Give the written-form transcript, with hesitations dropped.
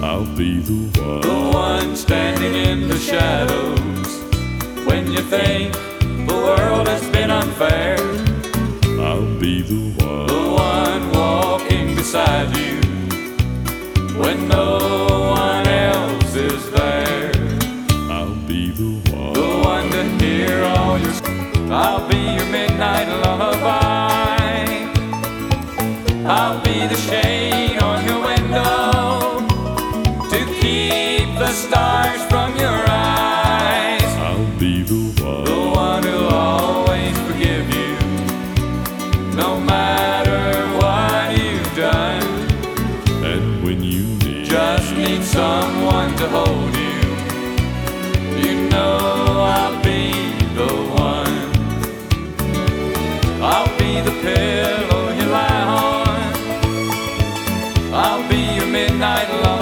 I'll be the one standing in the shadows. When you think the world has been unfair, I'll be the one walking beside you when no one else is there. I'll be the one to hear all your. I'll be your midnight lullaby. I'll be the shade on your window to keep the stars from your eyes. I'll be the one who'll always forgive you, no matter what you've done. And when you just need someone to hold you, you know I'll be the one. I'll be the pillow you lie on. I'll be your midnight lullaby.